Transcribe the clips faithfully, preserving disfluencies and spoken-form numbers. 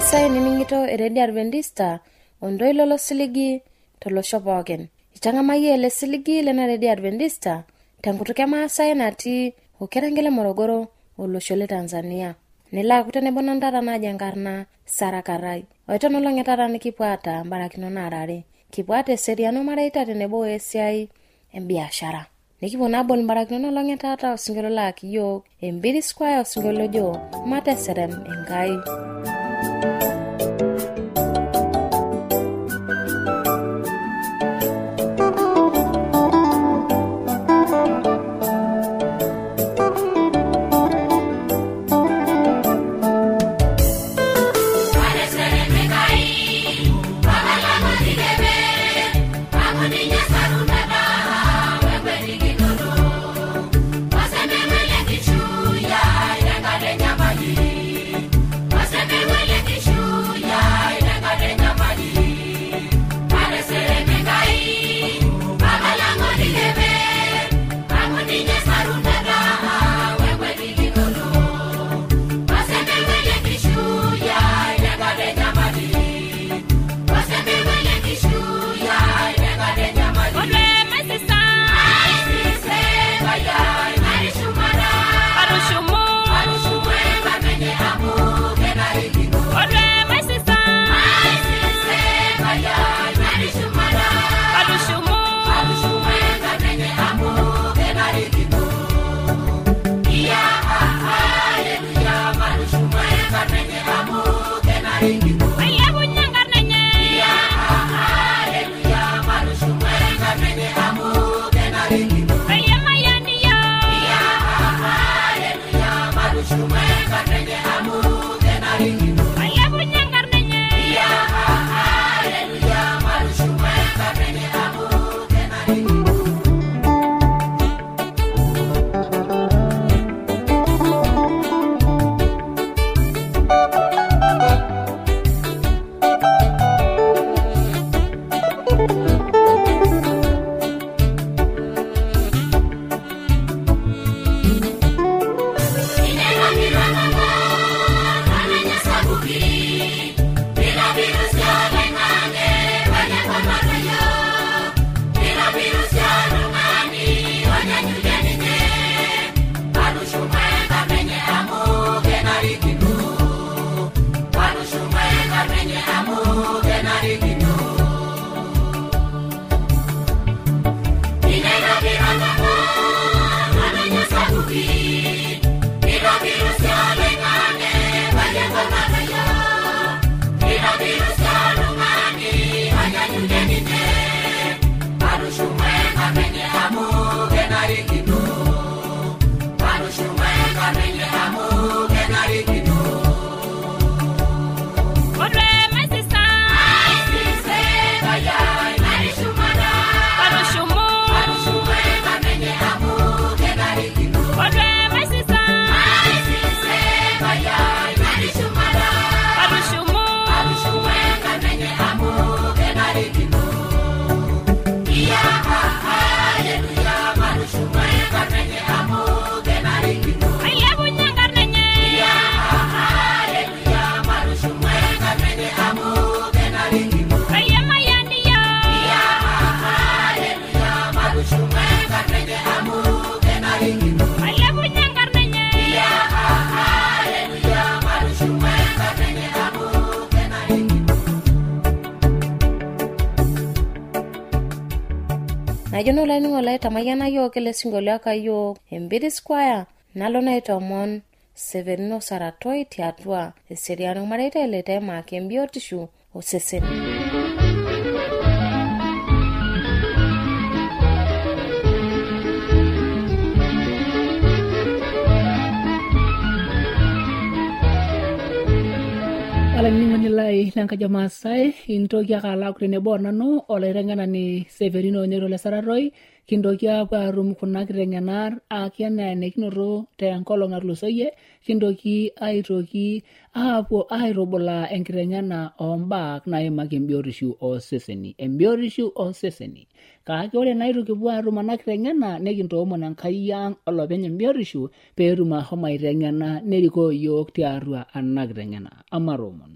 Maasai niningito eredi Adventista ondo ilolo siligi tolo shopoken. Ichangamaye ele siligi lena eredi Adventista tangutuke Maasai nati okerangele Morogoro oloshole Tanzania. Nila kutene bonandara na jangarna Sarakarai. Oitono longetara nikipata mbarakino narare. Kipwate seriano maraita tenebo esiai embiashara. Nikipona bol mbarakino longetata osingolo laki yo embiri square osingolo jo mate serem engai. Najono la ningo la tamayana yo kele singolo akayo embiri square nalo na itomon severino saratoi tiatwa eseriano marita ele tema kembio tishu oseseni. Nilai nangka jama sai intokia kala kune bona no ole rengana ni Severino Nyero le Sararoi kindokia kwa rum kuna kirenganar akiana ne kinoro te ankolonga lusoye kindoki aitoki apo airobola enkirengana ombak na imakembiorishu o seseni embiorishu o seseni kaake ore nairoki bwa rum na kirengana ne kintomo nan kayang olopeny embiorishu peruma homa irengana neriko yok tiarua anakirengana amaromon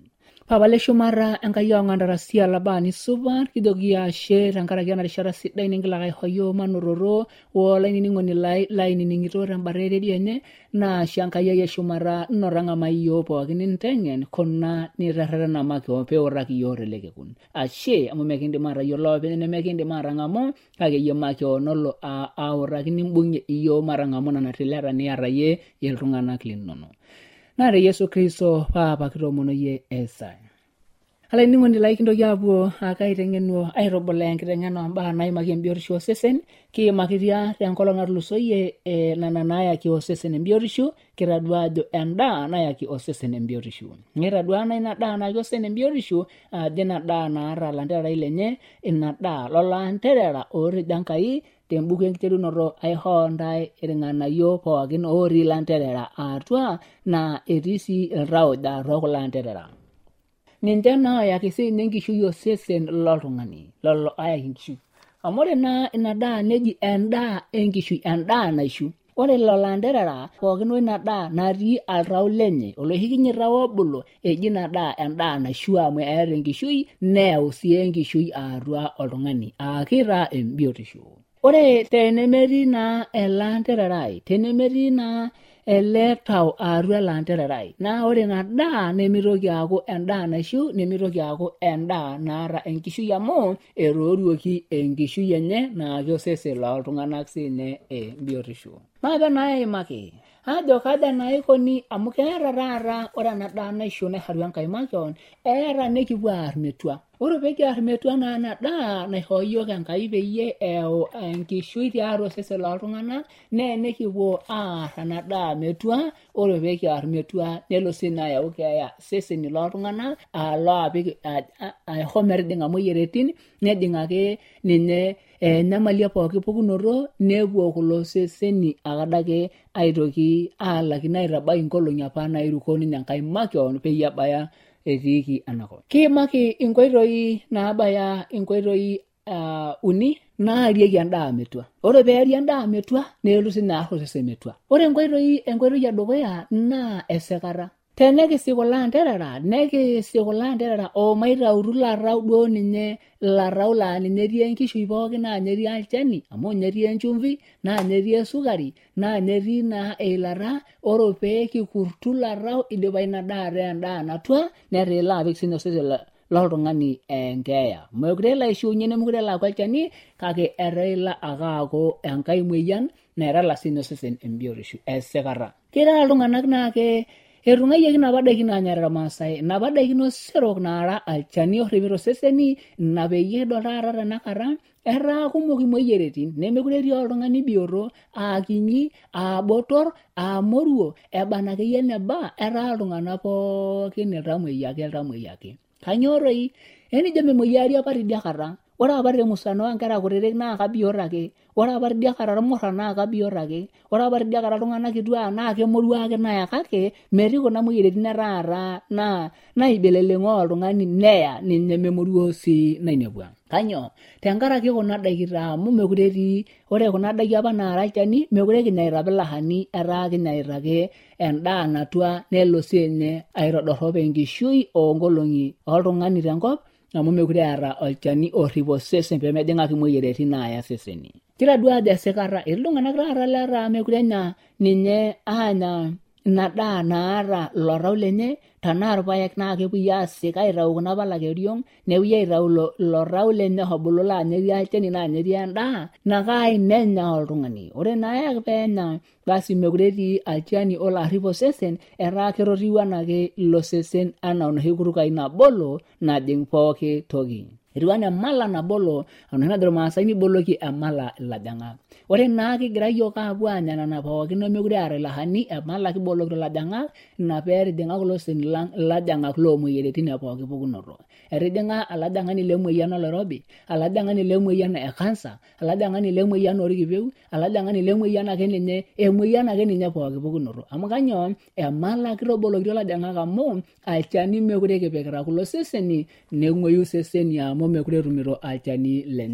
Papa le shumara enkai ongandarasi alabani supat kidogi ashe tenkaraki ena rishata sidai ningila hoyo manororo olainining'oni lai lainining'ito tembare redio enye naa ashe enkai ai eshumara norang'ama iyiok pookin ninteng'en kuna niterrerena makewon peuraki iyiok telekekun. Ashe amu mekindim atayiolo openy nemekindim atang'amu kake iyie makewon nolo auraki nimbung'ie iyiok matang'amu nena tileta niata yie iltung'anak linono. Nare Yesu Kristo Papa kitoomonoyie esai. Alaining'oni lai kintoki apuo akaiteng'enuo aitubulaa enkiteng'ena ombaa naimaki embiotisho osesen kiimakitia tenkolong natulusoyie e, nena naayaki osesen embiotisho kitadua ajo endaa nayaki osesen embiotisho. Kitadua na ina daa nayaki osesen embiotisho ajo ina daa naata lanterera lenye ina daa lolanterera oorija Enkai tembuku enkiterunoto aihoo ntae irng'anayio pookin otii lanterera atua naa etii sii iltauja atua kulo anterera. Ninche naayaki siinye enkishui osesen loltung'ani lolo ayaki enkishui. Amu ore naa ina daa neji endaa enkishui, endaa naishu. Ore lelo anterera pookin oina daa natii altau lenye oloshi kinyi tau obulu eji ina daa endaa naishu amu eeta enkishui neyau sii enkishui atua oltung'ani aakitaa embiotisho. Ore tenemetii naa ele antererai, tenemetii naa ele tau atua ele antererai, naa ore ina daa nemitoki aaku endaa naishu, nemitoki aaku endaa naata enkishui amu etooruoki enkishui enye naaki osesen loltung'anak siinye embiotisho. Maape naa aimaki ajo kaja naa ikoni amu keeta taata ore ena daa naishu naisharu Enkai makewon eeta nekipuo aar metua. Ore pekiar metua naa ena daa naishoo yiok Enkai peyie eyau enkishui tiatua osesen loltung'anak nee nekipuo aar ena daa metua. Ore pekiar metua nelo siinye ayau keeya seseni loltung'anak alo apik aisho metijing'a moyiaritin nejing' ake ninye enyamali pooki pukunoto nepuo kulo seseni akadake aitoki aalakino aitabai inkolong'i apa nairuko ninye Enkai makewon peyie ebaya etiiki enakop. Kiimaki inkoitoi naabaya inkoitoi uh, uni naarieki endaa metua. Ore peeri endaa metua neelu sinye aar osesen metua. Ore enkoitoi enkoitoi edukuya naa esekata. Tenekisi kulo anterera nekisi kulo anterera omaitautu ilarrau duo ninye ilarrau laa ninye etii enkishui pookin naa ninye etii alchani amu ninye etii enchumvi naa ninye etii esukari naa ninye etii naa eilata. Ore peekikurtu ilarrau idipa ina daa ataa endaa natua netaa ilo apik sinye osesen loltung'ani enkeeya. Mekure elo aishiunye nemekure elo aaku olchani kake etaa ilo ake aaku enkai muoyian naitala sinye osesen embiotisho esekata. Ketaa iltung'anak naake etung'ayieki napa daiki naanyara irmaasai, napa daiki oserok naara alchani orripito seseni, ina peyie idol taata tenakata etaa kumok imoyiaritin nemekure etii oltung'ani bioto aakinyi, aabotor, aamoruo, eban akeyie eneba etaa iltung'anak pookin iltamuoyia ake iltamuoyia ake. Kanyioo toi? Enijo memoyiari apa tidiakata. Ore apa temusano oonkera kutitik naa kabiot ake. Ore apa tidiakata irmurran naa kabiot ake. Ore apa tidiakata iltung'anak kituak naa kemoruo ake naya kake metii kuna moyiaritin etaata naa naibeleleng'oo oltung'ani neya ninye memoruo sii nainepua. Kanyoo? Tenkaraki kuna daiki taa amu mekure etii ore kuna daiki apa naara alchani mekure kinyaita pilahani etaa kinyaita ake endaa natua nelo siinye aitodorrop enkishui oonkolong'i oltung'ani tenkop amu mekure eeta olchani orrip osesen peemejing'aki imoyiaritin naaya seseni. Kitadua ajo esikata iltung'anak taata letaa mekure enya ninye aanya ina daa naata ilo tau lenye tanaa irpaek naa kepuoi aasik aitau kuna palak eriong nepuoi aitau ilo tau lenye obulu laa ninye etii alchani naa ninye etii endaa nakaai nenya oltung'ani. Ore naa ake peenya basi mekure etii alchani olo arrip osesen etaa kerotiu enake ilo sesen anaa enoshi kutukai nabolo najing' pooki toki. Etiu enaa emala nabolo enoshi najo irmaasai niboloki emala ilajang'ak. Ore naa kigira yiok aapuo anya nena pookin nemekure eeta ilahani emala kibolokito ilajang'ak ina peetijing'a kulo seseni lang ilajang'ak loomoyiaritin epooki pukunoto. Etijing'a olajang'ani lemoyian oloirobi, olajang'ani lemoyian e kansa, olajang'ani lemoyian orkipeu, olajang'ani lemoyian ake ninye emoyian ake ninye pooki pukunoto. Amu kanyoo? Emala kitobolokito ilajang'ak amu alchani mekure kipikita kulo seseni neng'uoyu seseni amu mekure etumito alchani lenye.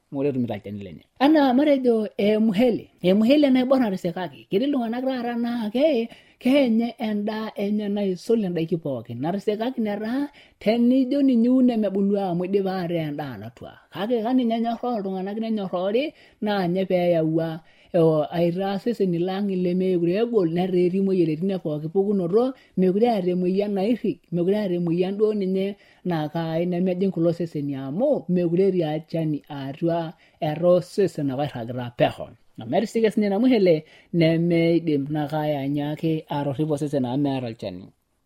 mekure etumito olchani lenye. Anaa matejo emuhele emuhele naibor natisikaki ketii iltung'anak taata naa ke keenye endaa enye naisul indaiki pookin natisikaki netaa tenijo ninye iun emebulu amu idipa ataa endaa natua kake kaninye enyorraa iltung'anak nenyorrori naa nye peeyaua aitaa seseni lang lemekure egol netaa etii imoyiaritin pooki pukunoto mekure eeta emoyian nairrik mekure eeta emoyian duo ninye naakai nemejing kulo seseni amu mekure etii olchani atua etaa sesen ake oirragita pesho. Metisike sinye ina muhele nemeidim nakai anyaaki atorripo sesen amu meeta olchani.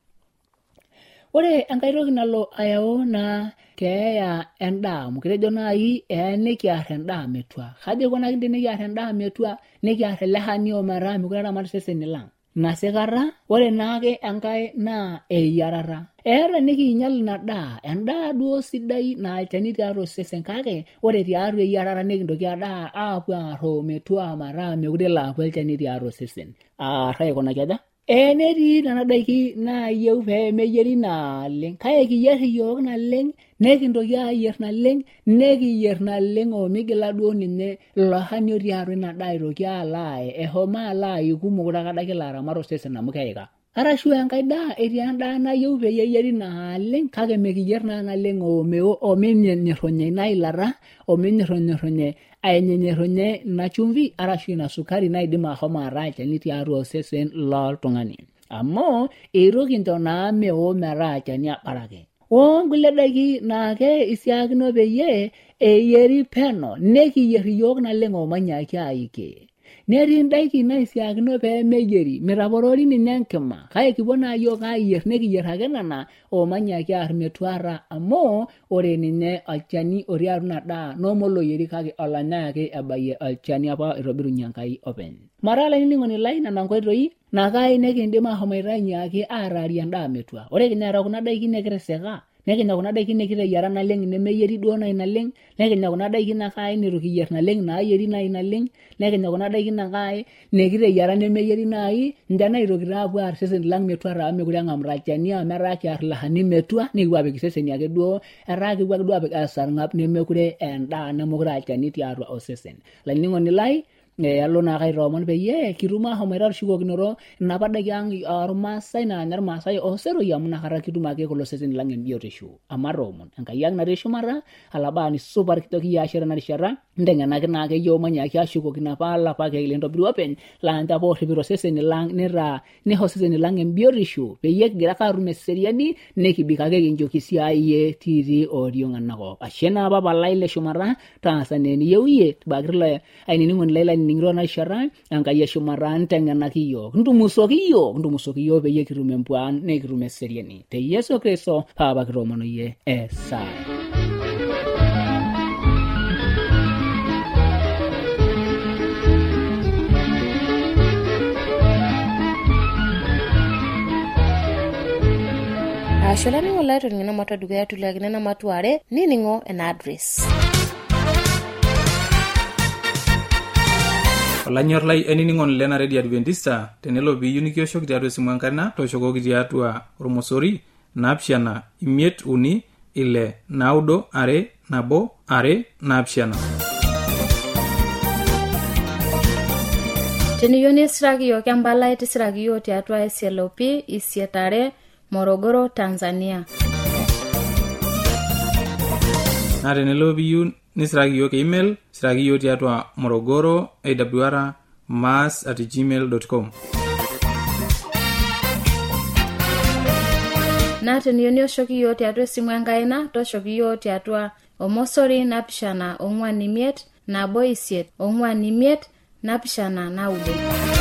Ore enkai toki nalo ayau naa keeya endaa amu kitejo nai eya nikiarr endaa metua. Kaji ikunaki tenikiarr endaa metua nikiarr ele hani ometaa mekure eramat iseseni lang. Nasikata ore naake enkai naa eyiarata. Eeta nikiinyal ina daa endaa duo sidai naa olchani tiatua osesen kake ore tiatua eyiarata nikintoki adaa aapuo aarroo metua mataa mekure elo aapuo olchani tiatua osesen. Aarr aikunaki aja? Ee netii nena daiki naayieu pee meyieri naaleng kake kiyierr iyiok naleng nekintoki ayierr naleng nekiyierr naleng omigila duo ninye ilo hani otii atua ina daa aitoki alo aaye ehomo alo aayu kumok adake elo aramat osesen amu keika. Arashu enkai daa etii endaa nayieu peyie eyieri naaleng kake mekiyierr naa naleng omeo ominyorronye ina ilata ominyorronyorronye ainyenyorronye ina chumvi arashu ina sukari naidim ahomo ataa olchani tiatua osesen loltung'ani amu eitu kincho naa meo metaa olchani abaraki. Onkulie daiki naake isiakino peyie eyieri peno nekiyierr iyiok naleng omanyaaki aiki. Netii indaiki naisiakino pee meyieri mitaporori ninye enkima kake kipuo naa yiok ayierr nekiyierr ake nena omanyaaki aarr metuata amu ore ninye olchani otii atua ina daa nomoloyieri kake olonyai ake ebayie olchani apa oitobirunye Enkai openy. Mara olainining'oni lai nena nkoitoi nakai nekindim ahomoita ainyaaki aaraarie endaa metua. Ore kinyara kuna daiki nekitisika nekinya kuna daiki nekiteyiara naleng nemeyieri duo nai naleng nekinya kuna daiki nakai nitu kiyierr naleng naayieri nai naleng nekinya kuna daiki nakai nekiteyiara nemeyieri nai nche naitokito aapuo aarr seseni lang metuata amu mekure eng'amita olchani amu etaa kiarr ilo hani metua nikipuo apik iseseni ake duo etaa kipuo ake duo apik esarng'ab nemekure endaa nemekure olchani tiatua osesen. Olainining'oni lai alo naa kaitoomon peyie kitum ahomoita tushukokinoto inapa daiki ang ormaasai naanya irmaasai oseroi amu nakata kitum ake kulo seseni lang embiotisho. Amatoomon Enkai ang natii shumata alabaani supat kijo kiashe tena rishata nteng'enaki naake yiok manyaaki ashukokino apa lapa keek lintobira openy laa ninche apa orripito seseni lang nitaa nisho seseni lang embiotisho peyie kigira ake aatum eseriani nekibik ake kinchoki siayie tiitii oriong enakop. Ashe naa papa lai le shumata taasa naa eniyieu iyie tibakita ilo ainining'oni lai ning'iro naishara Enkai eshumata nteng'enaki yiok ntumusoki yiok ntumusoki yiok peyie kitum empuan nekitum eseriani te Yesu Kristo papa kitoomono yie esai. Asholani wala toning'ina matwa dukuya tulakina na matware nining'o ena address. Olanyor lai enining'on lena Radio Adventista tenelo piiyieu nikioshoki tiatua esimu enkarna tooshokoki tiatua ormosori naapishana imiet uni ile naudo are nabo are naapishana. Teniyieu nisiraki yiok empalai tisiraki yiok tiatua S L O P isietare Morogoro, Tanzania. Na tenelo piiyieu nisiraki yiok email siraki yiok tiatua morogoro awr mass at gmail dot com. Na teniyieu nioshoki yiok tiatua esimu enkaina toshoki yiok tiatua omosori napishana ong'uan imiet nabo isiet ong'uan imiet napishana naudo.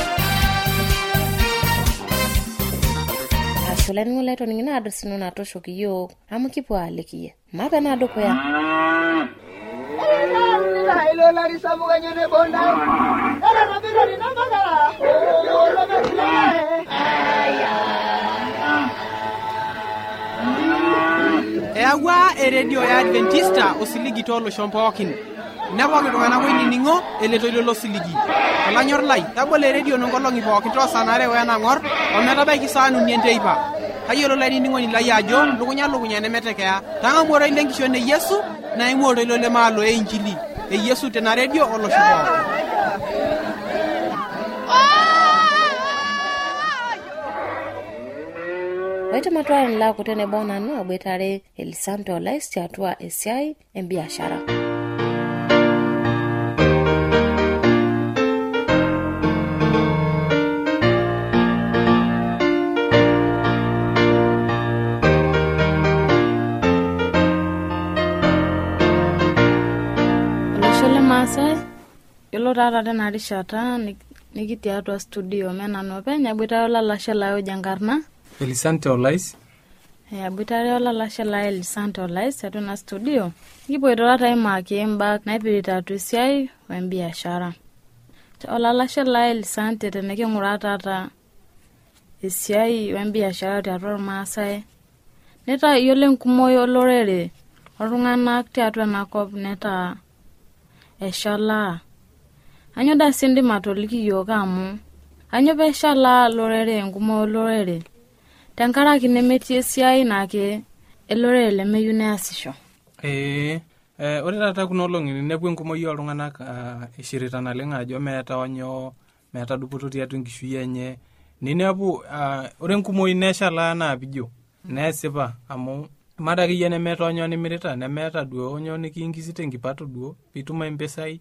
Asholani ng'olai toning'ina address ino natoshoki yiok amu kipuo aalikiye mata na dukuya. Ilo la risabuka nyene bonda. Era rabira rinamagala. Olo mekile. Ewa eredio ya Adventista osiligi tolo shompookin. Nepoki tung'ana koinining'o eletoilo lo siligi. Olanyor lai, tabole eredio nongolong'i pookin toosanare wenang'or ometabaiki saa uni enteipa. Kayiolo lainining'oni lai ajo lukunya lukunya nemetekea. Tang'amuoroi lenkishon e Yesu na imuoroi lo lemaalo e Injili. eyesu tena redio olosho pookin. Waitematuaren lako tenebo nanu aboitare Elisanto Olais tiatua esiai embiashara. Maasai yolo tata tena rishata nikitii atua studio menanu openy aboitare olalashe lai ojankarna Elisanto Olais. Eh aboitare olalashe lai Elisanto Olais atua na studio nikipoito tata imaki imbak naipirita atua esiai wembiashara. Olalashe lai Elisante teniking'uraa tata esiai wembiashara tiatua Maasai neta yiolo enkumoi olorere oltung'anak tiatua enakop neta eshala. Anyo da sindi matoliki yoga amu anyo peshala lorere enkumoi olorere tenkaraki nemetii esiai nake elorere lemeyieu neasisho. Eh eh ore tata kuno olong'i ninepu enkumoi oltung'anak ishirita naleng' ajo meeta onyo meeta dupoto tiatua enkishui enye ninepu ore enkumoi neshala naa pijo nesipa amu mada kiyie nemeeta onyo nimirita nemeeta duo onyo nikiingisite nkipato duo pituma impesai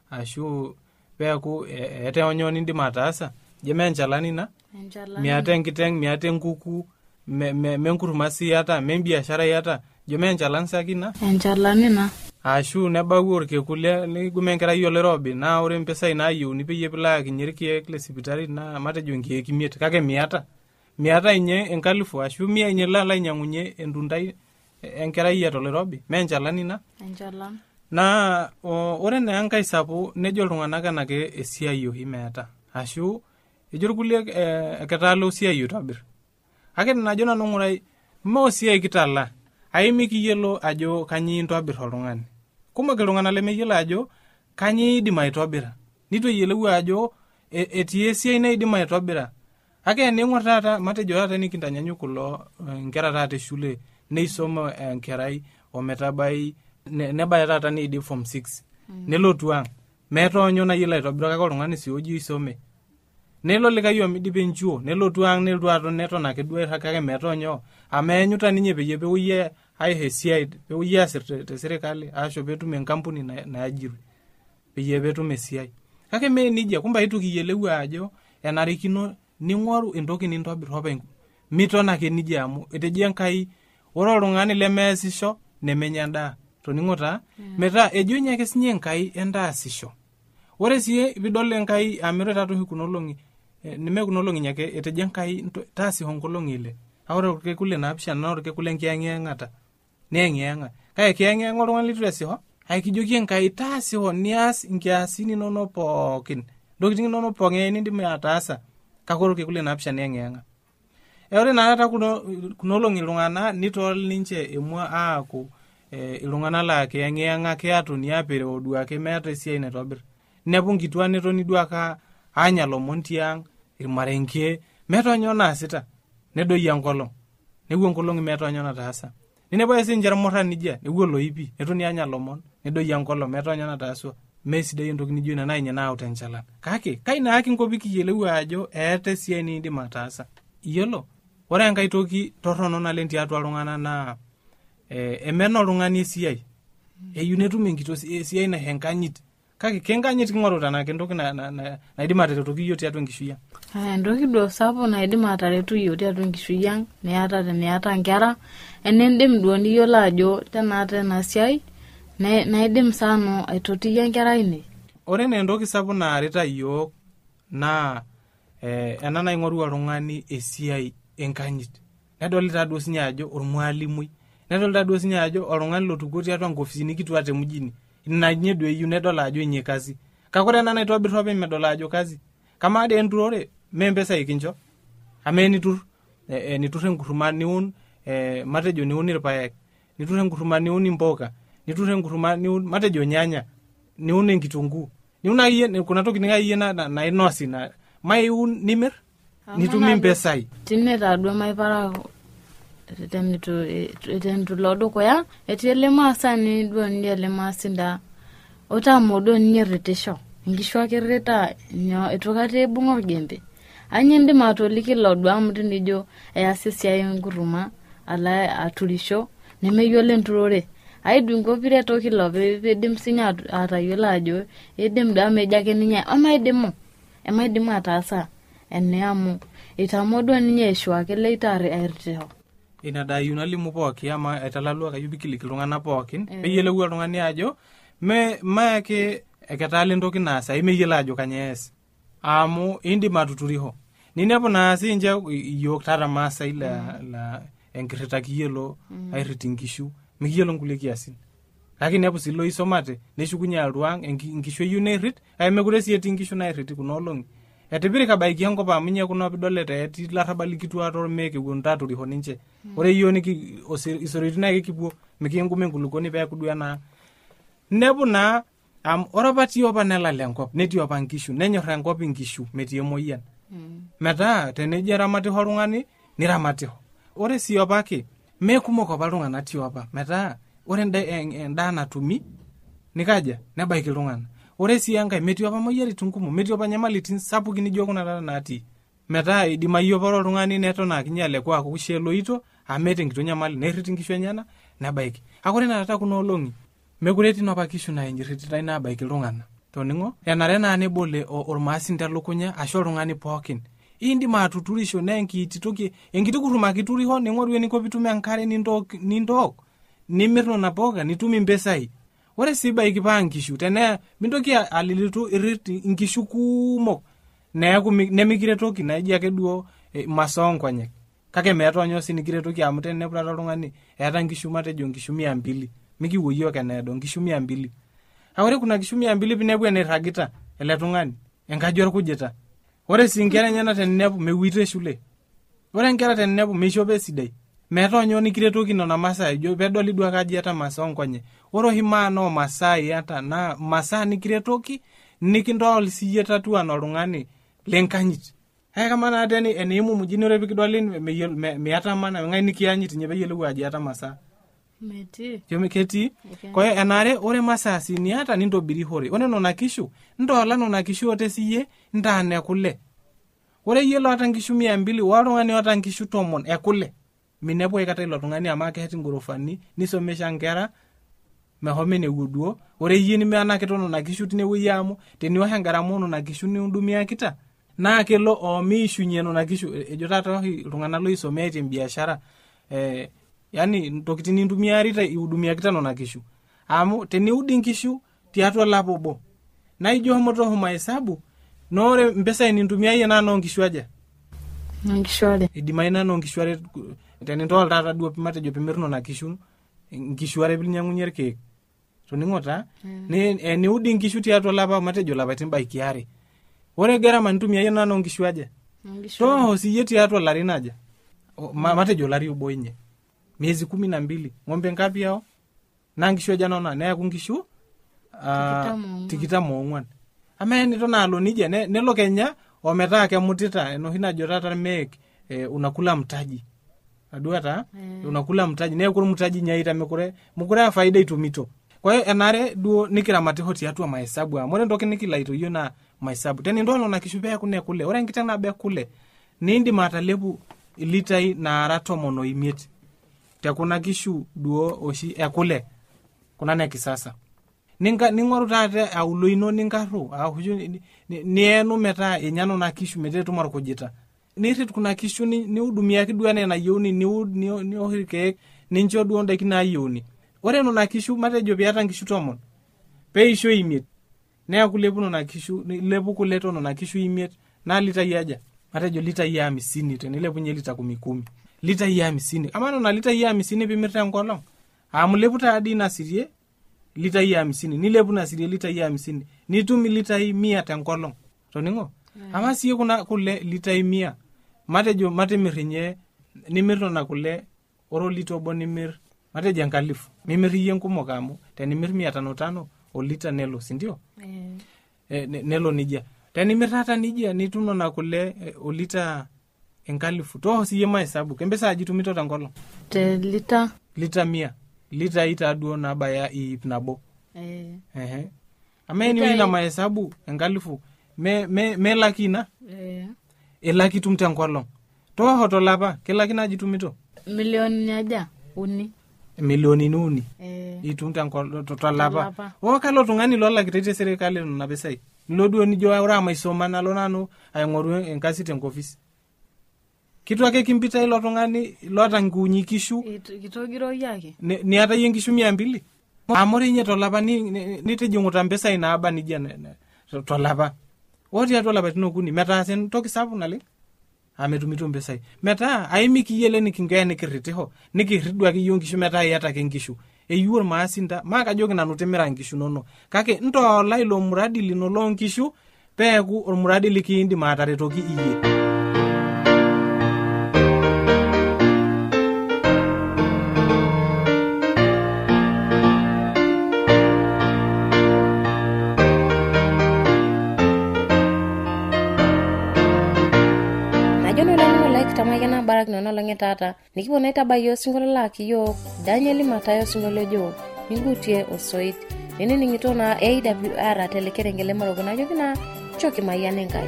ashu peaku ete onyo nindim ataasa je menchalani na miata enkiteng miata enkuku me menkurumasi hata membiashara hata je menchalani sakina enchalani na ashu nebau orkekule nigume enkerai olerobi na ore impesai nayieu nipeyie pilaki nyirkiek le sipitali na matejo nkiek imiet kake miata miata inye enkalifu ashu mia inye la nyang'unye endundai enkerai ya tolerobi menchalani na enchalani na ore na enkai sapu nejo iltung'anak enake esiai ohi meeta ashu ejo irkulie eketalo esiai otobir ake najo nanu ng'urai mo esiai kitala ai mikiyiolo ajo kanyi intobir oltung'ani kumok iltung'anak lemeyiolo ajo kanyi idim aitobira nitu eyiolou ajo etii esiai naidim aitobira ake ning'or tata matejo tata nikintanyanyuk kulo nkera tata shule neisoma enkerai ometabai nebaya tata neidi form six nelotu ang meeta onyo nayiolo aitobira kake oltung'ani si oji isome nelo likai omidip enchuo nelotu ang nelotu aton neton ake duo kake meeta onyo amenyuta ninye peyie pewuie aihe esiai pewuie asir te serikali asho petum enkampuni naajiru peyie petum esiai kake me nija kumba itu kiyiolou ajo enarikino ning'oru entoki nintobir openy miton ake nija amu eteji Enkai ore oltung'ani lemeasisho nemenya endaa toning'ota metaa ejo nye ake sinye Enkai endaasisho ore sie pidol Enkai amire tatu kuno olong'i nime kuno olong'i nyake eteji Enkai taasisho nkolong'i ile ore orkekule naapishana na orkekule nkiyang'ata neyang'a kake kiyang'a oltung'ani litu asisho aikijoki Enkai taasisho nias nkiasin inono pookin ntokitin inono pookin nindim ataasa kake orkekule naapishana neyang'a ore na tata kuno kuno olong'i iltung'ana nitol ninche emua aaku iltung'ana la kiyang'a keatoni apere oduake meeta esiai naitobir nepu nkituan netoni duaka anya lomon tiang irmarenke meeta onyo naasita nedoi enkolong newu enkolong meeta onyo nataasa ninepu esi njer morra nija newu loipi netoni anya lomon nedoi enkolong meeta onyo nataaswa mesidai entoki nijo ina na inye naau tenchalan kake kaina ake nkopiki yiolou ajo eeta esiai niindim ataasa iyiolo ore enkai toki torrono naleng tiatua iltung'ana naa eh emena oltung'ani esiai eyiu netum enkitosi esiai na henkanyit kake kenkanyit king'oru tanake entoki naidim ataretoki yiok tiatua enkishui ang ah entoki duo sapu naidim ataretu yiok tiatua enkishui ang niata teniata nkera enindim duo niyiolo ajo tenaata ena siai naidim sano aitotiyie enkerai ine ore na entoki sapu naarita yiok naa eh ena naing'oru oltung'ani esiai enkanyit nedolita duo sinye ajo ormwalimui nedolita duo sinye ajo oltung'ani lotuko tiatua nkofisini kitua te mjini ina nye duo eyiu nedol ajo enye kazi kake ore ena naitobir openy medol ajo kazi kama ade enturore membesa ikincho ameni tur eh, nitur enkurma niun eh, matejo niun irpaek nitur enkurma niun imboga nitur enkurma niun matejo nyanya niun enkitunguu niun ayie kuna tokitin ayie na nainosi na maiun nimir nitumi mpesai tineta duo maipara tenitu tenitu lodo koya etiele masani duo ndiele masinda ota modo nyeretisho nkishwa kereta nyo etokate bungo gembe anyende matoliki lodwa mutini jo easisi ya nguruma ala atulisho nemeyole nturore aidungo pire toki lobe edim sinya atayola ajo edim da mejake ninya amaidimu amaidimu atasa eneamu itamodo ninya eshwa kele itare airteho ina da yunalimu pooki ama etalalu akayubikili kilungana pookin peyelewu oltung'ani ajo me maake eketale ntoki naasa imeyela ajo kanyees amu indi matuturiho ninepo naasi nje yok tara masa ila mm. la enkirita kiyelo mm. airiti nkishu mikiyelo nkule kiasin lakini nepo silo isomate neshukunya alwang enkishu yunerit ay mekure sieti nkishu na iriti kunolongi etibiri kabaiki yango pa munye kuno bidolete eti larabali kitu ator meke guntatu riho ninche mm. ore yoni ki isoritina ke kipuo mikingume ngulukoni pa kudua na nepo na am orapati opa nelale enkop netii opa nkishu nenyorra enkop nkishu metie moyian mm. meta teneje ramati holungani niramatiho ore si opa ke mekumok opa lungana ti opa meta ore nda natumi nikaja nebaiki lungana ore si enkai metii opa moyiari tunkumo metii opa nyamalitin sapuki nijo kuna tata nati meta idimayo poro lungani netona kinyale kwa kusheloito amete nkito nyamali neriti nkishu enyana nebaiki akore na tata kuno olongi mekureti no pakishu na injiriti taina baiki lungana toningo yanare na nebole ormasi ntalukunya asho lungani pookin indi matuturisho nenki toki enkiti kuruma kituriho ningoru eniko bitume ankare nindok nindok nimirno na boga nitumi mbesai ore siba ikipangishu tene mindoki alilitu iriti nkishu kumok neeku nemikire toki naiji ake duo e, masongwanye kake metonyo sinikire toki amute nepura lungani eta nkishu matejo nkishu mia mbili miki woyo kenedo nkishu mia mbili awore kuna nkishu mia mbili pinebu eneragita ele tungani enkajor kujita ore singera nyana tenebu mewite shule ore nkera tenebu mishobe sidai metonyo nikire toki nona masai jo pedoli dua kaji ata masongwanye oro himano masai ata na masa nikire toki nikindol siyeta tu anolongani lenkanyit hay kama na teni enimu mujini ore bikidolin me me, me ata mana ngai nikianyit nyebe yelu aji ata masa meti jome keti okay. Kwa enare ore masasi ni hata nindo biri hore one nona kishu ndo la nona kishu ote siye ndane kule ore yelo hata nkishu mia mbili waro ngani hata nkishu tomon ekule minepo ikata ilo tungani amake hati ngorofani nisomesha ngera mehomene guduo ore yini me anake tono na kishu tine wiyamu teni wa hangara mono na kishu ni undumia kita na kelo o mishu nyeno na kishu ejotata tungana lo isomete biashara eh yani ndokitini ndumia rita iudumia kita nona kishu amu teni udi nkishu tiatwa labobo na ijo moto homa hesabu nore mbesa ni ndumia yena no nkishu aja ngishwale idimaina no nkishwale teni ndo tata duo pimate jo pimirno na kishu nkishwale bilnyangunyerke to ningota mm. ne e, ni udi nkishu tiatwa laba matejo laba timba ikiare ore gara mantumia yena no nkishu aja to hosi yeti atwa larinaja ma, matejo lari uboinye miezi kumi na mbili ngombe ngapi yao nangisho jana na na kungishu uh, tikita muongwan ameni to nalo nije ne nelo Kenya ometa ke mutita eno hina jotata make eh, unakula mtaji aduata mm. unakula mtaji ne kuru mtaji nyaita mekure mukure faida itumito kwa hiyo enare duo nikira matihoti atu mahesabu amore ndoki nikilaito yona mahesabu teni ndolo na kishubea kune kule ore ngitana be kule nindi matalebu litai na arato mono imieti kuna kishu duo oshi ekule kuna ne kisasa ninga ningoru tate auloino ningaru ahuju ni, ni, ni enu meta enyano na kishu metetu marukojita nirit kuna kishu ni, ni udumia kidua ne na yoni ni ni ni ohirike ninjo duo ndaki na yoni ore no na kishu matejo biata nkishu tomon pe isho imiet ne akulebu na kishu lebu kuleto no na kishu imiet na lita yaja matejo lita ya hamsini tenile nye lita kumi kumi lita ya hamsini amano na lita ya hamsini bimirta ngolong amulebu ta adina sirie lita ya hamsini nilebu na sirie lita ya hamsini nitumi lita mia tangolong toningo yeah. Ama siye kuna kule lita mia matejo mate mirinye nimirno na kule oro lito bonimir matejo ngalifu mimiri yenkumo kamu tenimir mia tano tano o lita nelo sindio yeah. E, nelo nija tenimir hata nija nituno na kule e, o lita enkalifu to siye mahesabu kembesa ajitumito tangolo te lita lita mia lita ita duo na baya ipnabo eh ehe ama ni ina mahesabu engalifu me me me lakina eh elaki tumte nkolong to hoto lapa kila kina jitumito milioni nyaja uni milioni nuni eh itumte nkolong to lapa o kalo tungani lo lakitete serikali na besai lodo ni jo ora maisoma nalo nanu ayengoru enkasi tenkofisi kitu ake kimpita ilo tungani lota ngunyikishu kitogiro yake ni, ni hata yengishu mia mbili amori nye tolapa ni nitejunguta mpesa inaaba nija tolapa woti ya tolapa tinokuni meta sen toki sapu nale ametumito mpesa meta aimiki yele nikingaya nikiritiho nikiridwa ki yongishu meta yata kengishu eyuor maasinda maka jogi nanu temera ngishu nono kake nto lailo muradi lino longishu peku ormuradi likindi matare toki iye tamayana barak nono lange tata nikibona itabayo singolo laki yo Daniel Matayo singolo jo ningutie osoit nene ningitona A W R atelekere maro gona jo kina choki mayane ngai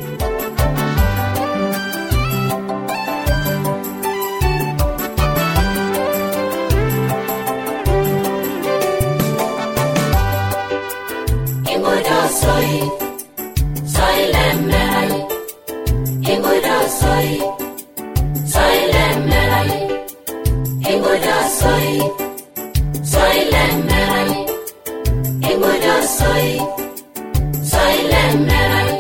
Ingoda soy soy lemerai Ingoda soy soy lemerai Ingoda soy soy lemerai Ingoda soy soy lemerai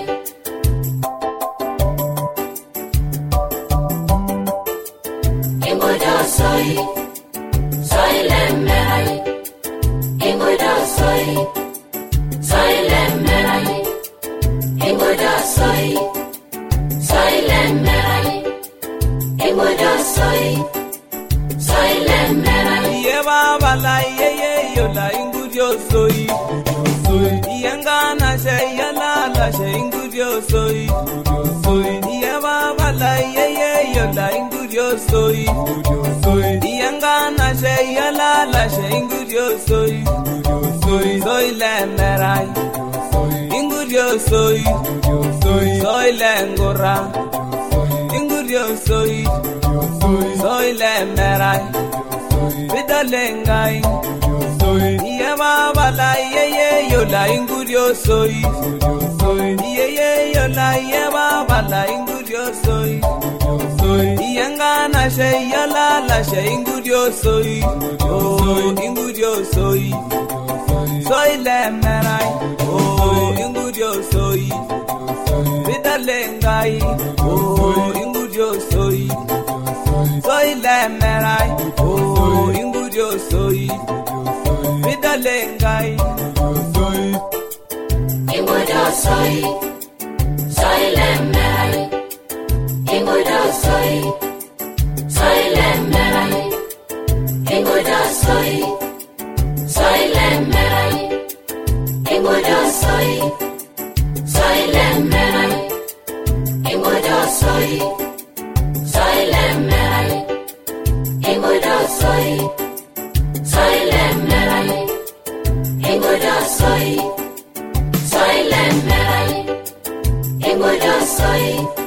Ingoda soy soy lemerai Ingoda soy soy lemerai Ingoda soy soy lemerai Ingoda soy soy lemerai Yeba bala ye ye yo la ingudio soy soy Yangana she yala la she ingudio soy soy Yeba bala ye ye yo la ingudio soy soy Yangana she yala la she ingudio soy soy soy lemerai Ingudio soy soy soy lengora Ingudio soy soy lemerai Vidalengai Yema bala ye ye yo la ingudio soy Ye ye yo la yema bala ingudio soy Yangana she yala la she ingudio soy Oh ingudio soy Soy lemerai Oh ingudio soy Vidalengai Oh ingudio soy Soy lemerai Oh ingudio soy Vidalengai Ingoda soy soy lemerai Ingoda soy soy lemerai Ingoda soy soy lemerai Ingoda soy soy lemerai Ingoda soy soy lemerai Ingoda soy soy lemerai Ingoda soy soy lemerai Ingoda soy